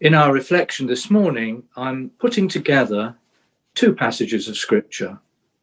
In our reflection this morning, I'm putting together two passages of Scripture.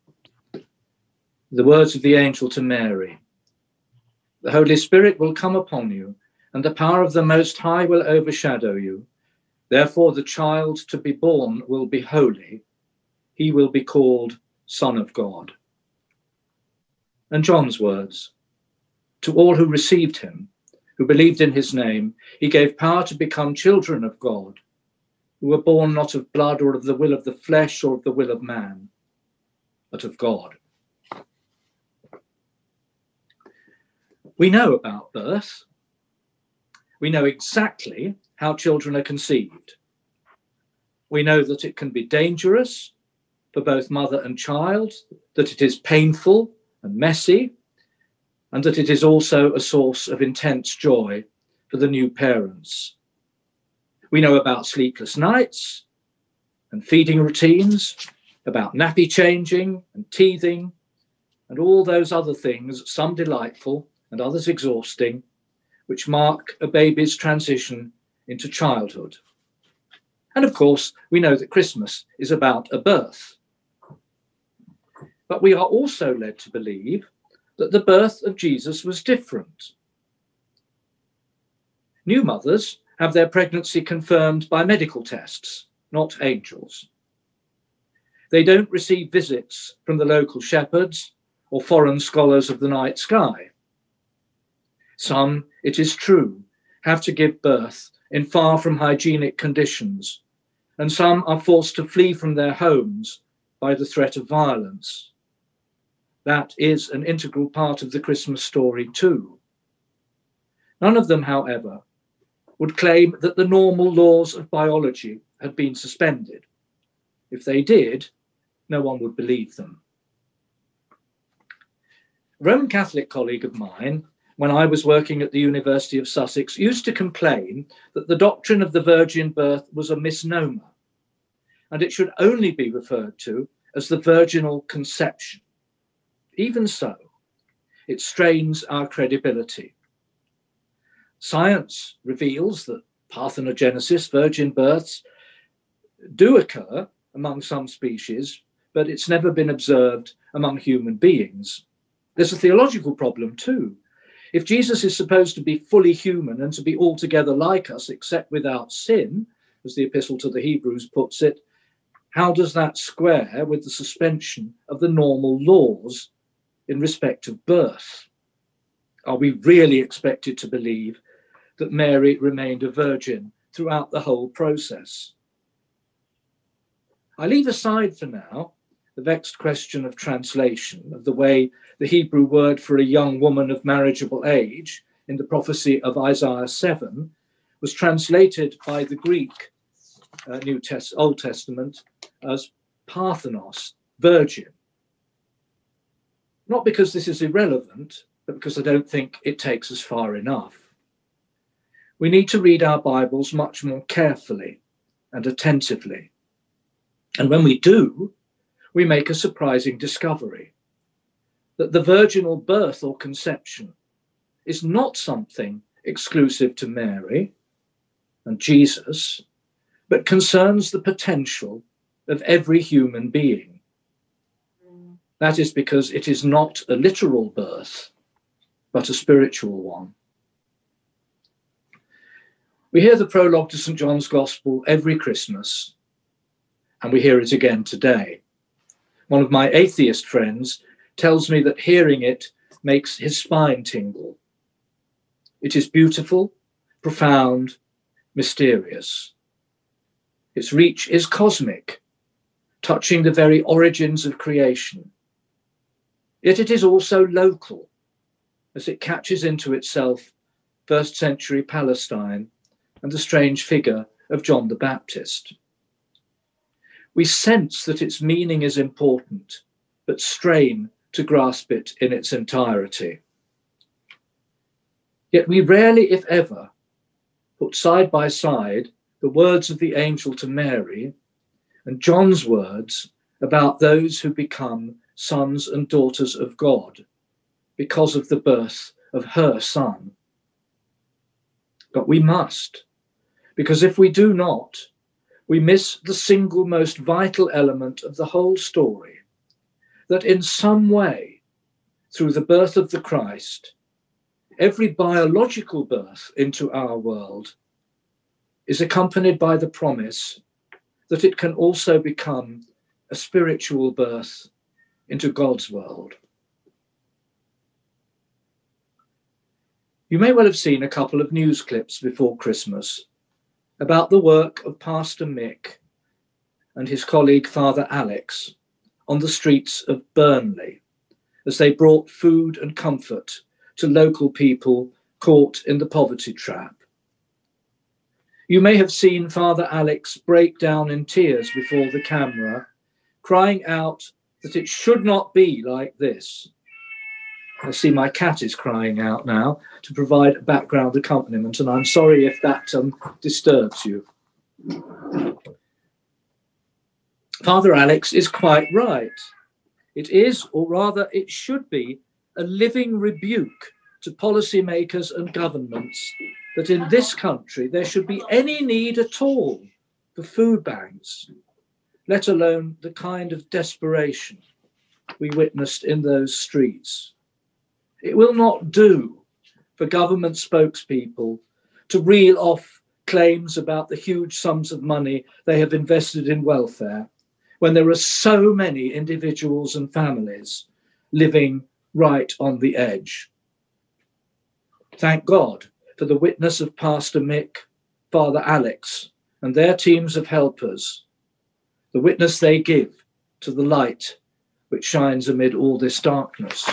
The words of the angel to Mary. The Holy Spirit will come upon you, and the power of the Most High will overshadow you. Therefore, the child to be born will be holy. He will be called Son of God. And John's words. To all who received him, who believed in his name, he gave power to become children of God, who were born not of blood or of the will of the flesh or of the will of man, but of God. We know about birth. We know exactly how children are conceived. We know that it can be dangerous for both mother and child, that it is painful and messy, and that it is also a source of intense joy for the new parents. We know about sleepless nights and feeding routines, about nappy changing and teething, and all those other things, some delightful and others exhausting, which mark a baby's transition into childhood. And of course, we know that Christmas is about a birth. But we are also led to believe that the birth of Jesus was different. New mothers have their pregnancy confirmed by medical tests, not angels. They don't receive visits from the local shepherds or foreign scholars of the night sky. Some, it is true, have to give birth in far from hygienic conditions, and some are forced to flee from their homes by the threat of violence. That is an integral part of the Christmas story too. None of them, however, would claim that the normal laws of biology had been suspended. If they did, no one would believe them. A Roman Catholic colleague of mine, when I was working at the University of Sussex, used to complain that the doctrine of the virgin birth was a misnomer, and it should only be referred to as the virginal conception. Even so, it strains our credibility. Science reveals that parthenogenesis, virgin births, do occur among some species, but it's never been observed among human beings. There's a theological problem too. If Jesus is supposed to be fully human and to be altogether like us, except without sin, as the Epistle to the Hebrews puts it, how does that square with the suspension of the normal laws in respect of birth? Are we really expected to believe that Mary remained a virgin throughout the whole process? I leave aside for now the vexed question of translation, of the way the Hebrew word for a young woman of marriageable age in the prophecy of Isaiah 7 was translated by the Greek Old Testament as Parthenos, virgin. Not because this is irrelevant, but because I don't think it takes us far enough. We need to read our Bibles much more carefully and attentively. And when we do, we make a surprising discovery, that the virginal birth or conception is not something exclusive to Mary and Jesus, but concerns the potential of every human being. That is because it is not a literal birth, but a spiritual one. We hear the prologue to St. John's Gospel every Christmas, and we hear it again today. One of my atheist friends tells me that hearing it makes his spine tingle. It is beautiful, profound, mysterious. Its reach is cosmic, touching the very origins of creation. Yet it is also local, as it catches into itself first century Palestine and the strange figure of John the Baptist. We sense that its meaning is important, but strain to grasp it in its entirety. Yet we rarely, if ever, put side by side the words of the angel to Mary and John's words about those who become sons and daughters of God because of the birth of her son. But we must, Because if we do not, we miss the single most vital element of the whole story, that in some way, through the birth of the Christ, every biological birth into our world is accompanied by the promise that it can also become a spiritual birth into God's world. You may well have seen a couple of news clips before Christmas about the work of Pastor Mick and his colleague Father Alex on the streets of Burnley as they brought food and comfort to local people caught in the poverty trap. You may have seen Father Alex break down in tears before the camera, crying out that it should not be like this. I see my cat is crying out now to provide background accompaniment, and I'm sorry if that disturbs you. Father Alex is quite right. It is, or rather it should be, a living rebuke to policymakers and governments that in this country there should be any need at all for food banks, let alone the kind of desperation we witnessed in those streets. It will not do for government spokespeople to reel off claims about the huge sums of money they have invested in welfare when there are so many individuals and families living right on the edge. Thank God for the witness of Pastor Mick, Father Alex, and their teams of helpers, the witness they give to the light which shines amid all this darkness.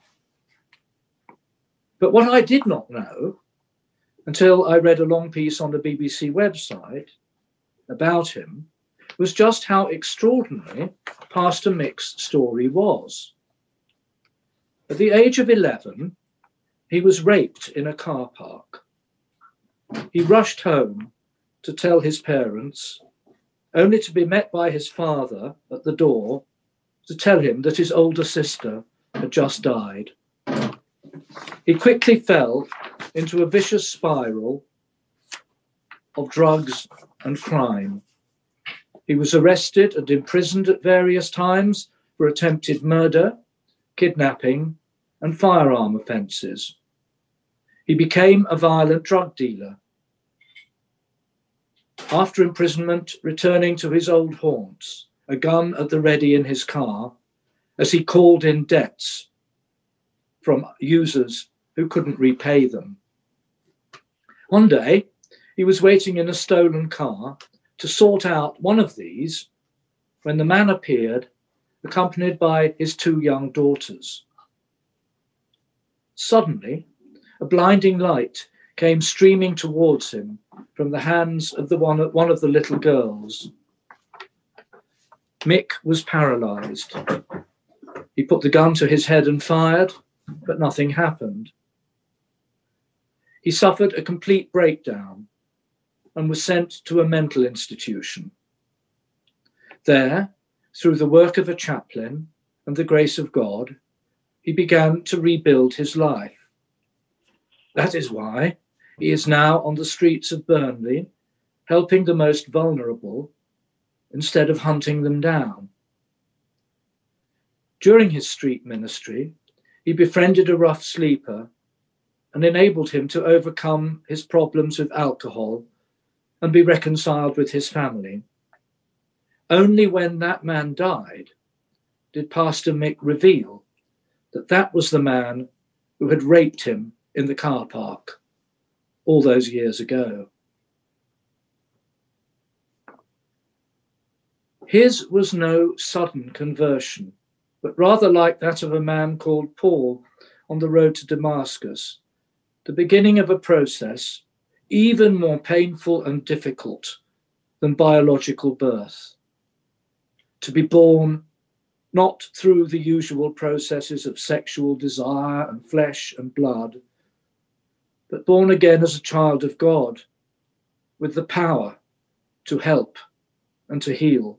But what I did not know, until I read a long piece on the BBC website about him, was just how extraordinary Pastor Mick's story was. At the age of 11, he was raped in a car park. He rushed home to tell his parents, only to be met by his father at the door to tell him that his older sister had just died. He quickly fell into a vicious spiral of drugs and crime. He was arrested and imprisoned at various times for attempted murder, kidnapping, and firearm offences. He became a violent drug dealer. After imprisonment, returning to his old haunts, a gun at the ready in his car, as he called in debts from users who couldn't repay them. One day, he was waiting in a stolen car to sort out one of these when the man appeared, accompanied by his 2 young daughters. Suddenly, a blinding light came streaming towards him from the hands of one of the little girls. Mick was paralysed. He put the gun to his head and fired, but nothing happened. He suffered a complete breakdown and was sent to a mental institution. There, through the work of a chaplain and the grace of God, he began to rebuild his life. That is why he is now on the streets of Burnley, helping the most vulnerable instead of hunting them down. During his street ministry, he befriended a rough sleeper and enabled him to overcome his problems with alcohol and be reconciled with his family. Only when that man died did Pastor Mick reveal that that was the man who had raped him in the car park all those years ago. His was no sudden conversion, but rather like that of a man called Paul on the road to Damascus, the beginning of a process even more painful and difficult than biological birth. To be born not through the usual processes of sexual desire and flesh and blood, but born again as a child of God, with the power to help and to heal.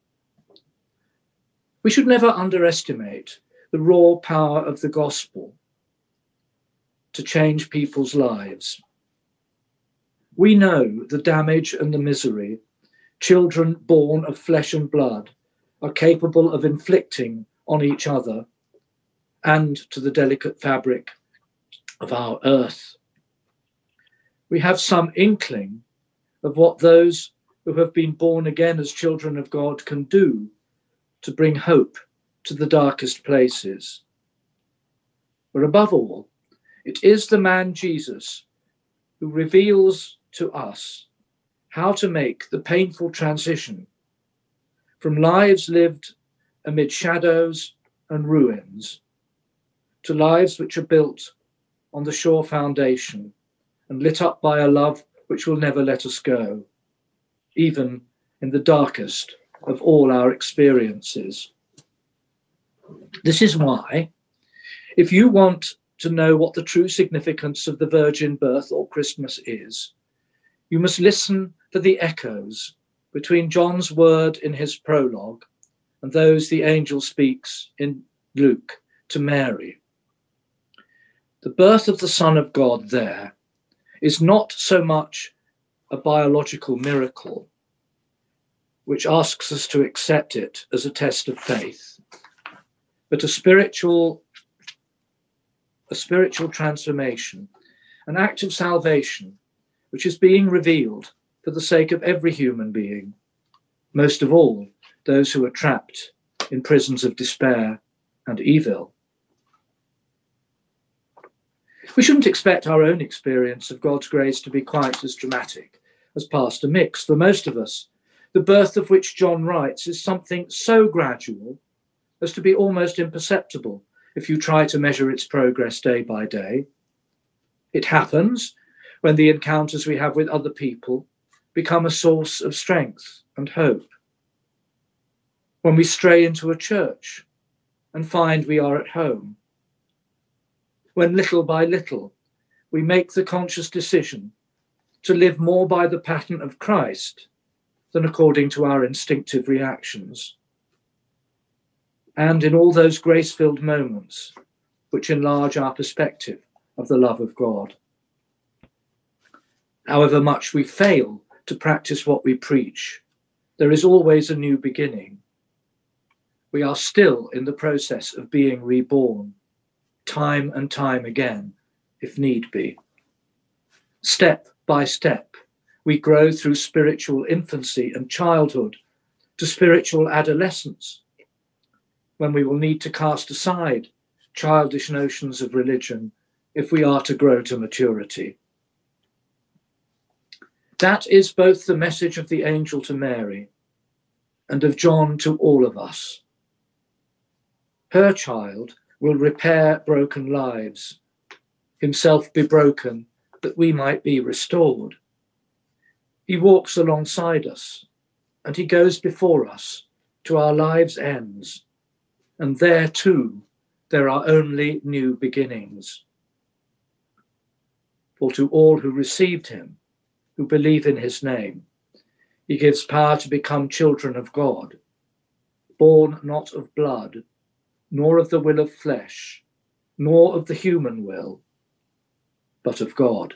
We should never underestimate the raw power of the gospel to change people's lives. We know the damage and the misery children born of flesh and blood are capable of inflicting on each other and to the delicate fabric of our earth. We have some inkling of what those who have been born again as children of God can do to bring hope to the darkest places. But above all, it is the man Jesus who reveals to us how to make the painful transition from lives lived amid shadows and ruins to lives which are built on the sure foundation and lit up by a love which will never let us go, even in the darkest of all our experiences. This is why, if you want to know what the true significance of the virgin birth or Christmas is, you must listen for the echoes between John's word in his prologue and those the angel speaks in Luke to Mary. The birth of the Son of God there is not so much a biological miracle, which asks us to accept it as a test of faith, but a spiritual transformation, an act of salvation, which is being revealed for the sake of every human being, most of all those who are trapped in prisons of despair and evil. We shouldn't expect our own experience of God's grace to be quite as dramatic as Pastor Mick's. For most of us, the birth of which John writes is something so gradual as to be almost imperceptible if you try to measure its progress day by day. It happens when the encounters we have with other people become a source of strength and hope. When we stray into a church and find we are at home. When little by little we make the conscious decision to live more by the pattern of Christ than according to our instinctive reactions. And in all those grace-filled moments which enlarge our perspective of the love of God. However much we fail to practice what we preach, there is always a new beginning. We are still in the process of being reborn, time and time again, if need be. Step by step, we grow through spiritual infancy and childhood to spiritual adolescence, when we will need to cast aside childish notions of religion if we are to grow to maturity. That is both the message of the angel to Mary and of John to all of us. Her child will repair broken lives, himself be broken that we might be restored. He walks alongside us and he goes before us to our lives' ends, and there too there are only new beginnings. For to all who received him, who believe in his name, he gives power to become children of God, born not of blood, nor of the will of flesh, nor of the human will, but of God.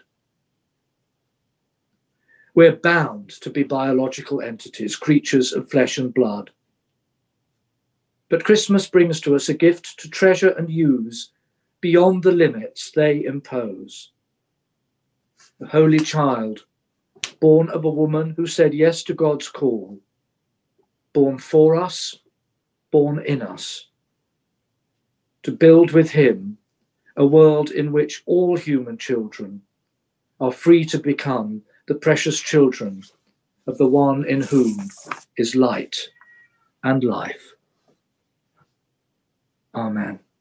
We're bound to be biological entities, creatures of flesh and blood. But Christmas brings to us a gift to treasure and use beyond the limits they impose. The Holy Child, born of a woman who said yes to God's call, born for us, born in us, to build with him a world in which all human children are free to become the precious children of the one in whom is light and life. Amen.